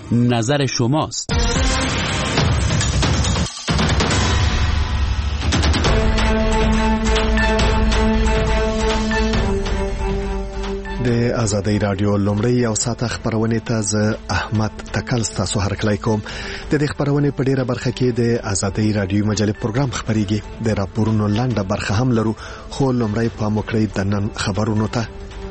نظر شماست. د آزادۍ رادیو لومړی او ساته خبرونه ته ز احمد تکل تاسو هرکلی کوم. د دې خبرونه په ډیره برخه کې د آزادۍ رادیو مجلې پروګرام خبريږي. د راپورونو لاندې برخه هم لرو، خو لومړی پام وکړئ د نن خبرونو ته.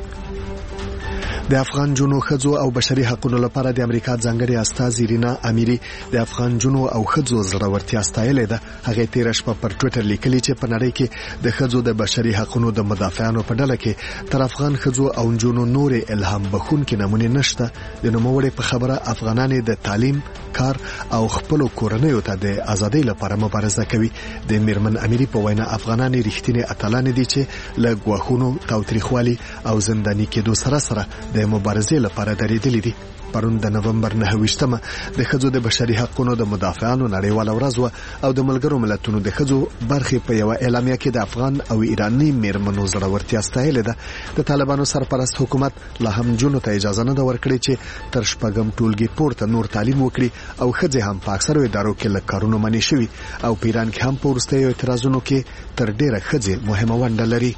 د افغان جنو خځو او بشري حقوقو لپاره د امریکا ځانګړي استازي رینا اميري د افغان جنو او خځو زړورتیا ستایلې ده. هغه تیر شپه پر ټوئیټر لیکلي چې په نړۍ کې د خځو د بشري حقوقو د مدافعانو په ډله کې تر افغان خځو او جنو نور الهام بخښونکي نمونه نشته. د نوموړي په خبره افغانان د تعلیم، کار او خپل کورنیو ته د ازادۍ لپاره مبارزه کوي. د میرمن اميري په وینا افغانان رښتینی اتلان دي چې له ګواښونو، تاوتریخوالي او زنداني کېدو سره د مبارزې لپاره درېدلي دي. پرون د نومبر 9 د خځو د بشري حقوقو د مدافعانو نړیواله ورځ او د ملګرو ملتونو د خځو برخې په یو اعلامیه کې د افغان او ایراني میرمنو زړورتیا ستایلې ده. د طالبانو سرپرست حکومت لا هم جنو ته اجازه نه ورکړي چې تر شپږم ټولګي پورته نور تعلیم وکړي او خځې هم په اکثرو ادارو کې له کارونو منې شوي او په ایران کې هم په وروستیو اعتراضونو کې تر ډیره خځې مهمه ونډه لري.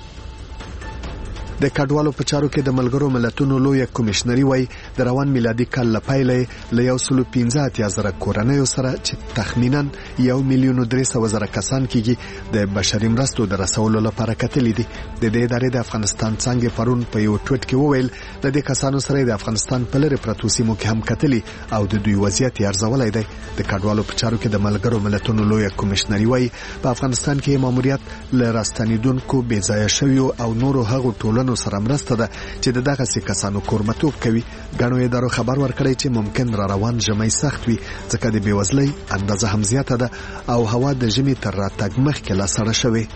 د کډوالو په چارو کې د ملګرو ملتونو لوی کمشنري وای د روان میلادي کال لپاره له 115,000 کورنیو سره چې تخمینا 1,300,000 کسان کېږي د بشري مرستو د رسولو لپاره کتلې دي. د دې ادارې د افغانستان څنګه پرون په یو ټویټ کې وویل د دې کسانو سره د افغانستان په لری پروتو سیمو کې هم کتلې او د دوی وضعیت ارزولای دی. د کډوالو په چارو کې د ملګرو ملتونو لوی کمشنري وای په افغانستان کې ماموریت ل راستنیدونکو بې ځای شویو او نورو هغو ټولنو سره مرسته ده چې دغه کسانو کورمتوب کوي. غنو ادارو خبر ورکړی چې ممکن را روان ژمي سخت وي ځکه د بیوزلۍ اندازه هم زیاته ده او هوا د ژمي تر راتګ مخکې لا سړه شوې.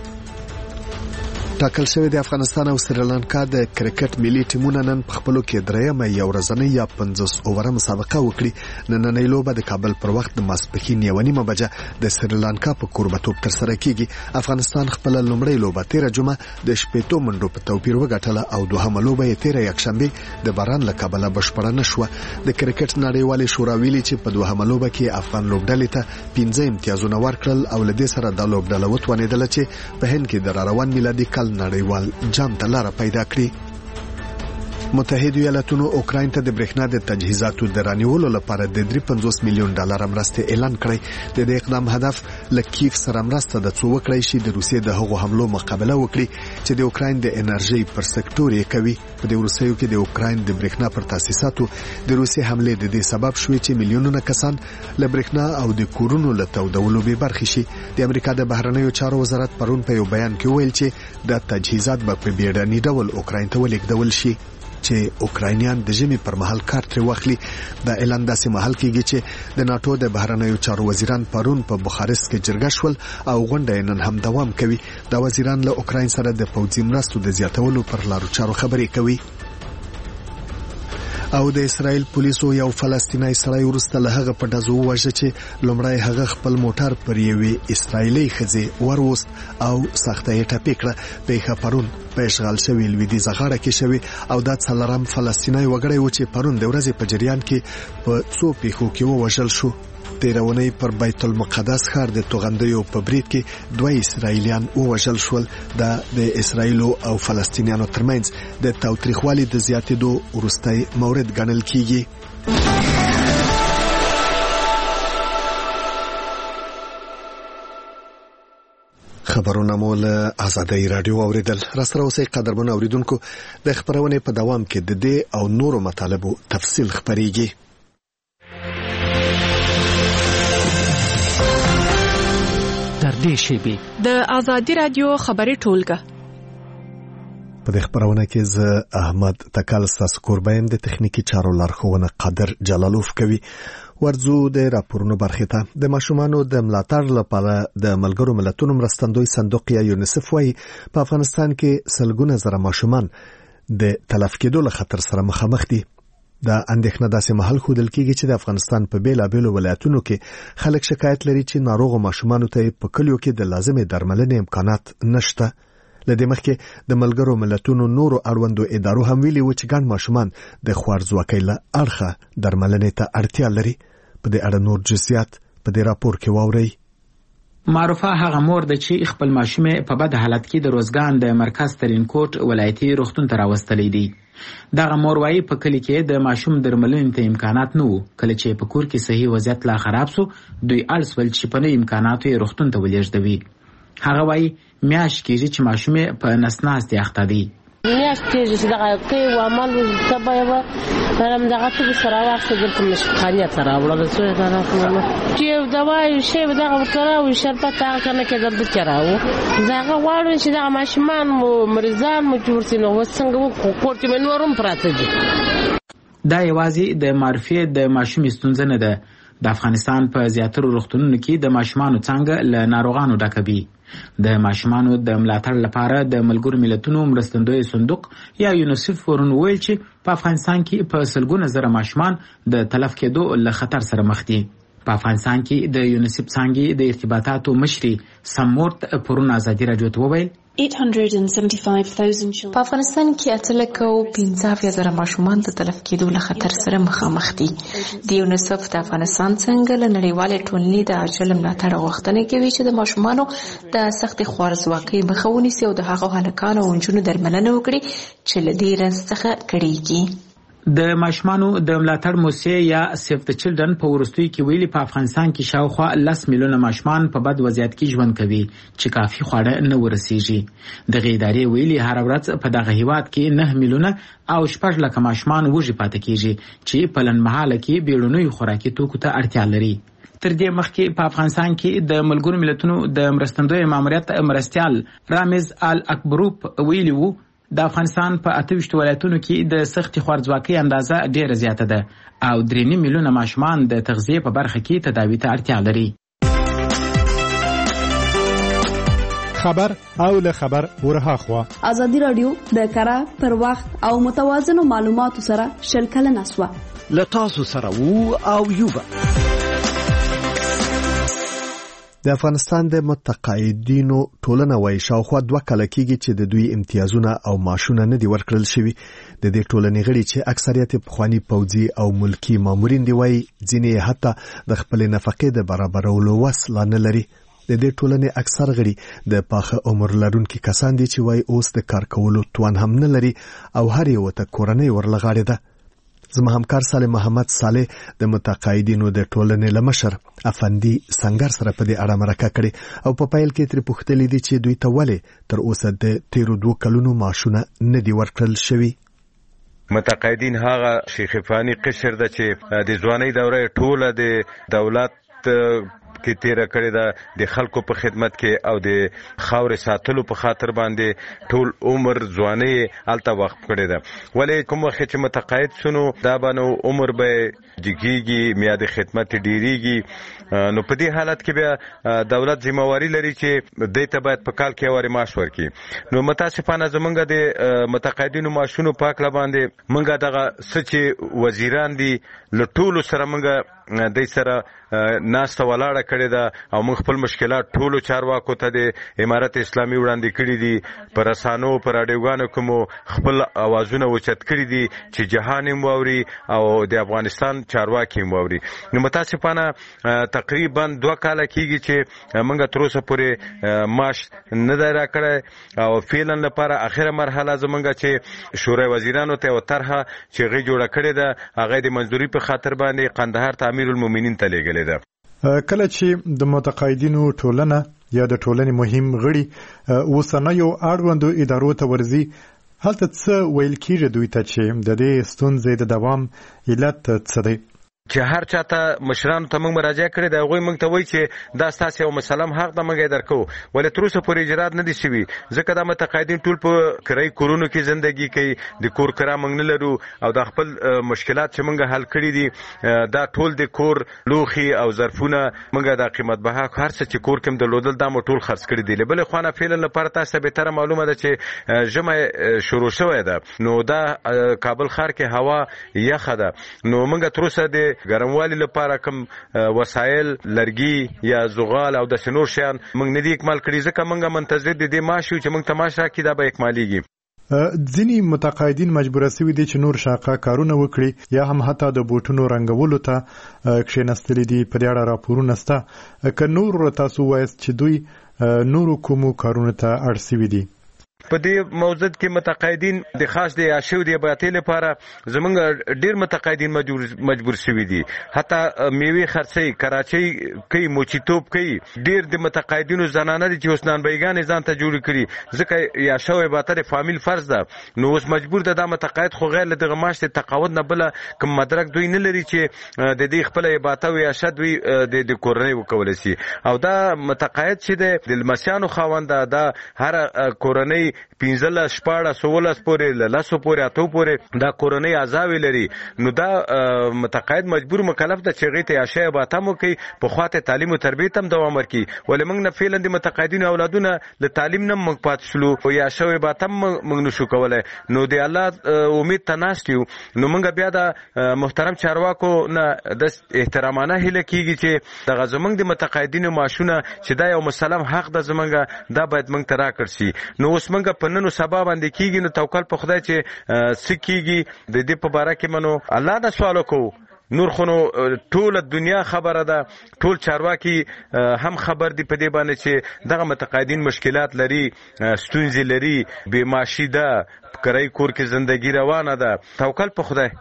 ټاکل شوی د افغانستان او سریلانکا د کرکټ ملي ټیمونو نن په خپلو کې درېمه یو ورځنۍ یا 50 اووره مسابقه وکړي. نننۍ لوبه د کابل پر وخت د ماسپښین 1:30 بجه د سریلانکا په کوربتوب تر سره کیږي. افغانستان خپل لومړی لوبه 13 جمعه د شپېتو منډو په توپیر وګټله او دوهمه لوبه یې 13 یکشنبه د باران له کبله بشپړه نشوه. د کرکټ نړیوالې شورا ویلي چې په دوهمه لوبه کې افغان لوبډلې ته 15 امتیازونه ورکړل او له دې سره د لوبډله وتوانېدله چې په هند کې د روان میلادي کال نړیوال جام ته لاره پیدا کړي. متحده ایالاتونو اوکراین ته د برېښنا د تجهیزاتو د رانیولو لپاره د 350 میلیون ډالر مرستې اعلان کړی. د دې اقدام هدف له کیف سره مرسته د څو وکړی شي د روسیې د هغو حملو مقابله وکړي چې د اوکراین د انرژي پر سکتور یې کوي. په دې وروستیو کې د اوکراین د برېښنا پر تاسیساتو د روسیې حمله د دې سبب شوې چې میلیونونه کسان له برېښنا او د کورونو له تودولو به برخې شي. د امریکا د بهرنیو چارو وزارت پرون په یو بیان کې ویل چې د تجهیزات په بیړني ډول اوکراین ته ولېږدول شي چې اوکراینیان د ژمي پر مهال کار تر واخلي. دا اعلان داسې مهال کېږي چې د ناتو د بهرنیو چارو وزیران پرون په بوخارست کې جرګه شول او غونډه نن هم دوام کوي. دا وزیران له اوکراین سره د پوځي مرستو د زیاتولو پر لارو چارو خبرې کوي. او د اسرائیل پولیسو یو فلسطینی سړی ورسته له هغه په ډزو وژه چې لومړی هغه خپل موټر پر یوې اسرائیلي ښځې وروست او سخته یې ټپي کړه. پیښه پرون په اشغال شوي لویدیځه غاړه کې شوې او دا څلورم فلسطینی وګړی و چې پرون د ورځې په جریان کې په څو پیښو کې ووژل شو. تیرونی پر بیت المقدس ښار د توغندیو په برید کې 2 اسرائیلیان ووژل شول. دا د اسرائیل او فلسطینیانو ترمنځ د تاوتریخوالي د زیاتېدو وروستی مورد ګڼل کیږي. خبرونه مو له آزادۍ رادیو اوریدل. راسره اوسئ قدرمن اوریدونکو. د خبرونه په دوام کې د دې او نورو مطالبو تفصیل خبريږي. تر دې شیبې د آزادۍ رادیو خبري ټولګه په دې خبرونه کې زه احمد تکل تاسو کوربایم د تخنیکی چارو لارښوونه قادر جلالوف کوي. ورځو د راپورونو برخه ته د ماشومانو د ملاتړ لپاره د ملګرو ملتونو مرستندوی صندوق یا یونیسف وايي په افغانستان کې سلګونه زره ماشومان د تلف کېدو له خطر سره مخامخ دي. دا اندېښنه داسې محل خودل کېږي چې د افغانستان په بیلابېلو ولایتونو کې خلک شکایت لري چې ناروغ ماشومانو ته په کلیو کې د لازمې درملنې امکانات نشته. لدې مخکې د ملګرو ملتونو نورو اړوندو ادارو هم ویلي و چې ګڼ ماشومان د خوارځواکۍ له اړخه درملنې ته اړتیا لري. په دې اړه نور جزئیات په دې راپور کې واورئ. معروفه هغه مور ده چې خپل ماشوم په بد حالت کې د روزګان د مرکز ترینکوټ ولایتي روغتون ته راوستلی دی. دغه مور وايي په کلی کې د ماشوم درملنې ته امکانات نه وو. کله چې په کور کې صحي وضعیت لا خراب سو دوی اړ سول چې په نوي امکاناتو یې روغتون ته ولېږدوي. هغه وايي میاشت کېږي چې ماشوم په نسناستې اخته دی. میاشت کېږي چې دغه کوي وعمل تبه یې هم دغه ته سره واخیسته دلته مشقانیه ته راوړله څو یې ته راکړله چې یو دوا یو شی به دغه ورته راوړي شربت هغه که نه کېدل دلته راوړو. زه هغه غواړم چې دغه ماشومان مو مریضان مو جوړ سي نو اوس څنګه وکړو کور کې مې نور هم پراته دي. دا یوازې د معرفي د ماشوم ستونزه نه ده. د افغانستان په زیاترو روغتونونو کې د ماشومانو څانګه له ناروغانو ډکه وي. د ماشومانو د ملاتړ لپاره د ملګرو ملتونو مرستندوی صندوق یا یونیسف ورون ویل چې په افغانستان کې په سلګونه زره ماشومان د تلف کېدو له خطر سره مخ دي. په افغانستان کې د یونیسف څانګې د ارتباطاتو مشري سمورت پرون ازادي راډیو ته وویل 875,000 په افغانستان کې 815,000 ماشومان د تلف کېدو له خطر سره مخامخ دي. د یونیسف د افغانستان څنګه له نړیوالې ټولنې د عاجل ملاتړ غوښتنه کوي چې د ماشومانو د سختې خوارځواکۍ مخه ونیسي او د هغو هلکانو او نجونو درملنه وکړي چې له دې رنځ څخه کړېږي. د ماشومانو د ملاتړ موسسې یا سیف د چلډرن په وروستیو کې ویلي په افغانستان کې شاوخوا 10 میلیونه ماشومان په بد وضعیت کې ژوند کوي چې کافي خواړه نه ورسیږي. دغه ادارې ویلي هر ورځ په دغه هیواد کې 9 میلیونه او 6 لک ماشومان وږي پاتې کیږي چې په لنډمهاله کې بیړنیو خوراکي توکو ته اړتیا لري. تر دې مخکې په افغانستان کې د ملګرو ملتونو د مرستندوی ماموریت مرستیال رامز ال اکبروپ ویلي وو د افغانستان په 28 ولایتونو کې د سختې خوارځواکۍ اندازه ډیره زیاته ده او 3 میلیونه ماشومان د تغذیې په برخه کې تداوی ته اړتیا لري. خبر او له خبر ورهاخوا ازادي رادیو د کره پر وخت او متوازنو معلوماتو سره شلکل نسوه لتاسو سره وو او یوبا. د افغانستان د متقاعدینو ټولنه وايي شاوخوا 2 کال کېږي چې د دوی امتیازونه او معاشونه نه دي ورکړل شوي. د دې ټولنې غړي چې اکثریت پخوانی پوځي او ملکی مامورین دی وايي ځینې حتی د خپل نفقې د برابرولو وس لا نه لري. د دې ټولنې اکثر غړي د پاخه عمر لرونکي کسان دي چې وايي اوس د کار کولو توان هم نه لري او هر یو ته کورنۍ ورلغاړي ده. زما همکار صالح محمد صالح د متقاعدینو د ټولنې لمشر افندي سنگر سره په دې اړه مرکه کړې او په پیل کې تر پوښتنې دي چې دوی ته ولې تر اوسه د 13 کلونو معاشونه نه دي ورکړل شوي. متقاعدین هغه شیخفانی قشر ده چې د ځوانۍ دوره ټوله د دولت کې تیر کړی ده د خلکو په خدمت کې او د خاور ساتلو په خاطر باندې ټول عمر ځواني الته وخت کړی ده. ولې کوم وخت چې متقاعد شونو دا باندې عمر به جګیږي میاد خدمت ډیریږي نو په دې حالت کې بیا دولت ذمہواری لري چې دته باید په کال کې اوري معاش ورکړي. نو متاسفانه زمونږ د متقاعدینو معاشونو پاک لا باندې مونږه دغه سچ وزیران دي لټولو سره مونږه د سره ناسته ولاړه کړې ده او موږ خپل مشکلات ټولو چارواکو ته د امارت اسلامي وړاندې کړي دي. پر رسانو پر راډیوګانو کوم خپل اوازونه اوچت کړي دي چې جهان هم واوري او د افغانستان چارواکي هم واوري. نو متاسفانه تقریبا 2 کال کېږي چې موږ تر اوسه پورې معاش نه دی راکړی او فعلا لپاره اخره مرحله زمونږ چې شورای وزیرانو ته او طرحه چې غي جوړه کړې ده هغه د منځوري په خاطر باندې قندهار ته امیر المؤمنین ته لېږلې ده. کله چې د متقاعدینو ټولنه یا د ټولنې مهم غړي اوسنیو اړوندو ادارو ته ورځي هلته څه ویل کېږي دوی ته چې د دې ستونزې د دوام علت څه دی؟ چې هر چاته مشرانو ته موږ مراجعه کړې ده هغوی موږ ته وایي چې دا ستاسې یو مسلم حق ده موږ یې درکو ولې تر اوسه پورې اجرات نه دي شوي ځکه دا متقاعدین ټول په کرایي کورونو کې زندګي کوي د کور کرا موږ نه لرو او دا خپل مشکلات چې موږ حل کړي دي دا ټول د کور لوښي او ظرفونه موږ د قیمت بها هر څه چې کور کې درلودل دا مو ټول خرڅ کړي دي. له بلې خوا فعلا لپاره تاسو ته بهتره معلومه ده چې ژمی شروع شوی ده نو دا کابل ښار کې هوا یخه ده نو موږ تر اوسه د ګرموالي لپاره کوم وسایل لرګي یا زغال او د نور شیان موږ نه دي اکمال کړي، ځکه موږ منتظر دي د ماشو چې موږ تماشا کې دا به اکماليږي. ځینی متقاعدین مجبور شوي دي چې نور شاقه کارونه وکړي یا هم حتی د بوټونو رنګولو ته کښېنستلي دي. په دې اړه راپورونه شته که نور تاسو وایست چې دوی نورو کومو کارونو ته اړ شوي دي؟ په دې موضوع کې متقاعدین د خاص د عاشو د باطل لپاره زمونږ ډیر متقاعدین مجبور شوي دي، حتی میوه خرڅي کراچۍ کوي، موچیتوب کوي. ډیر د متقاعدینو زنانه دي چې حسنان بیگان ځان ته جوړ کړي، ځکه یا شوې باطل فامیل فرض ده. نو اوس مجبور ده د متقاعد خو غیر له دغه معاش ته تقاعد نه بل کوم مدرک دوی نه لري چې د دې خپل عبادت یا شد وي د کورنۍ وکول شي. او دا متقاعد چې د لمسیانو خاوند ده هر کورنۍ 15 شپاړه 16 پورې لاسو پورې اتو پورې دا کورنۍ عذاب لري. نو دا متقاعد مجبور مکلف ده چې غیته عاشې باتمو کوي، په خاطر تعلیم او تربیت هم دوام ورکړي. ولې موږ نه فعلا د متقاعدین اولادونه له تعلیم نه موږ پات شلو او یا شوې باتم موږ نشو کولای. نو د الله امید تناستیو. نو موږ بیا د محترم چارواکو نه د احترامانه هله کیږي چې د غزمنګ د متقاعدین معاشونه چې دا یو مسلم حق ده زمونږ، دا باید موږ ترا کړسي. نو اوس موږ په نن سبا باندې کیږي، نو توکل په خدای چې سکیږي د دې په باره کې منو الله نه سوال وکړو. نور خونو ټول دنیا خبره ده، ټول چارواکي هم خبر دي په دې باندې چې دغه متقاعدین مشکلات لري، ستونزې لري، بې معاشي ده، کرای کور کې زندگی روانه ده. توکل په خدای.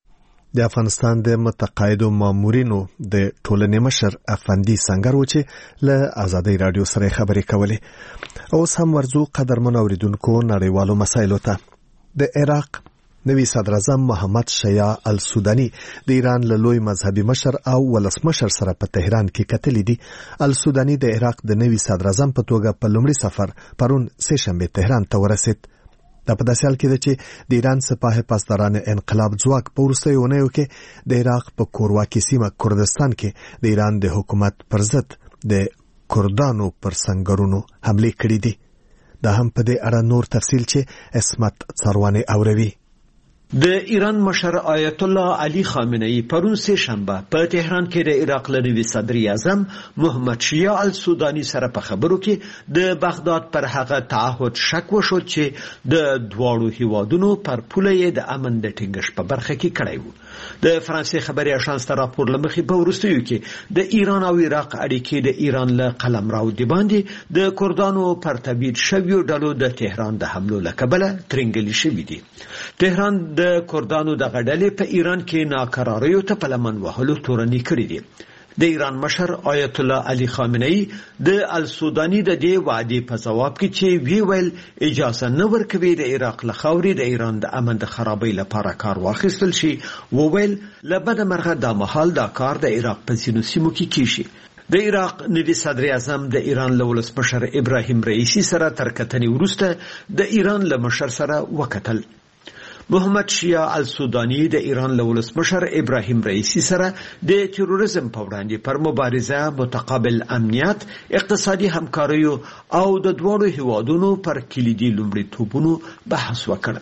د افغانستان د متقاعدو مامورینو د ټولنې مشر افندي سنگر و چې له آزادۍ رادیو سره خبرې کولې. اوس هم ورځو قدرمن اوریدونکو نړیوالو مسایلو ته. د عراق نوی صدر اعظم محمد شیعه السودانی د ایران له لوی مذهبي مشر او ولسمشر سره په تهران کې کتلې دي. السودانی د عراق د نوی صدر اعظم په توګه په لومړي سفر پرون سه شنبه تهران ته ورسید. دا په داسې حال کې ده چې د ایران سپاه پاسداران انقلاب ځواک په وروستیو اونیو کې د عراق په کورواکي سیمه کردستان کې د ایران د حکومت پر ضد د کردانو پر سنگرونو حمله کړې دي. دا هم په دې اړه نور تفصیل چې اسمت څرواني اوروي. د ایران مشر آیت الله علی خامنه‌ای پرون سه شنبه په تهران کې د عراق لنوي صدر اعظم محمد شیعه السودانی سره په خبرو کې د بغداد پر هغه تعهد شک وشو چې د دواړو هیوادونو پر پوله د امن د ټینګښت په برخه کې کړی وو. د فرانسې خبري اژانس راپور لمخې په ورستیو کې د ایران او عراق اړیکې د ایران له قلمرو دی باندې د کردانو پر تبعید شویو ډلو د تهران د حملو لکبله ترنګلی شوی دی. تهران د کردانو د غډلې په ایران کې ناکراریو ته په لمن وهلو تورنی کړی دی. د ایران مشر آیت الله علی خامنه‌ای د السودانی د دې وعده په جواب کې چې وی ویل اجازه نه ورکوي د عراق له خاورې د ایران د امن د خرابۍ لپاره کار واخیستل شي. وویل لبد مرغه د محل دا کار د عراق په ځینو سیمو کې کیږي. د عراق نوي صدر اعظم د ایران له ولسمشر ابراهیم رئیسی سره تر کتنې وروسته د ایران له مشر سره وکتل. محمد شیعه السودانی د ایران له ولسمشر ابراهیم رئیسی سره د تروریزم په وړاندې پر مبارزه، متقابل امنیت، اقتصادي همکاري او د دوړو هیوادونو پر کلیدي لومړیتوبونو بحث وکړ.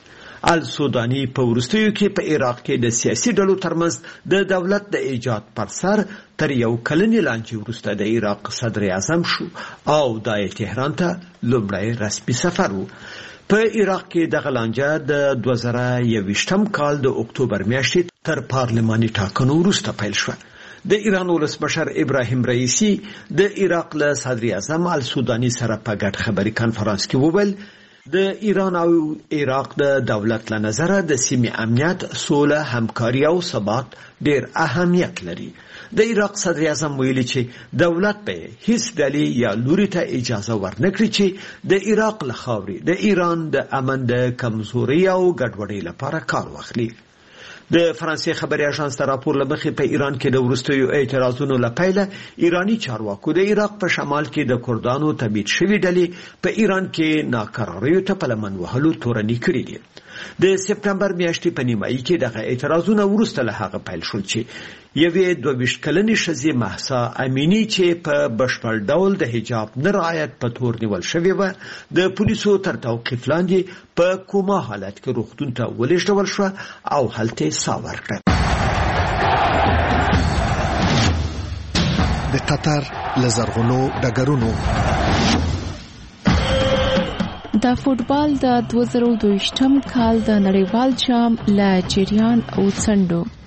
السودانی په ورستیو کې په عراق کې د سیاسي ډلو ترمنځ د دولت د ایجاد پر سر تر یو کلنې لانجې وروسته د عراق صدر اعظم شو او د تهران ته لومړی رسمي سفر و. په عراق کې د غلانجه د 2021 کال د اکتوبر میاشتې تر پارلماني ټاکنو وروسته پیل شو. د ایران ولسمشر ابراهیم رئیسی د عراق له صدر اعظم السودانی سره په ګډ خبري کانفرنس کې وویل د ایران او عراق د دولت له نظره د سیمې امنیت، سوله، همکاري او ثبات ډېر اهمیت لري. د عراق صدر اعظم ویلي چې دولت به هیڅ ډلې یا لوري ته اجازه ورنکړي چې د عراق له خاورې د ایران د امن د کمزوري او ګډوډۍ لپاره کار واخلي. د فرانسې خبري اژانس راپور لمخې په ایران کې د ورستیو اعتراضونو لپاره ایرانی چارواکو د عراق په شمال کې د کردانو تبعید شوی ډلې په ایران کې ناکراریو ته په لمن وهلو تورنی کړی دي. د سپتمبر میاشتې په نیمایي کې دغه اعتراضونه وروسته له هغه پیل شول چې یوې 22 کلنې ښځې مهسا امینی چې په بشپړ ډول د حجاب نه رعایت په تور نیول شوې وه د پولیسو تر توقیف لاندې په کومه حالت کې روغتون ته ولېږدول شوه او هلته ساه ورکړه. قطر لزرغونو ډګرونو. د فوټبال د 2022م کال د نړیوال جام له جریان او څنډو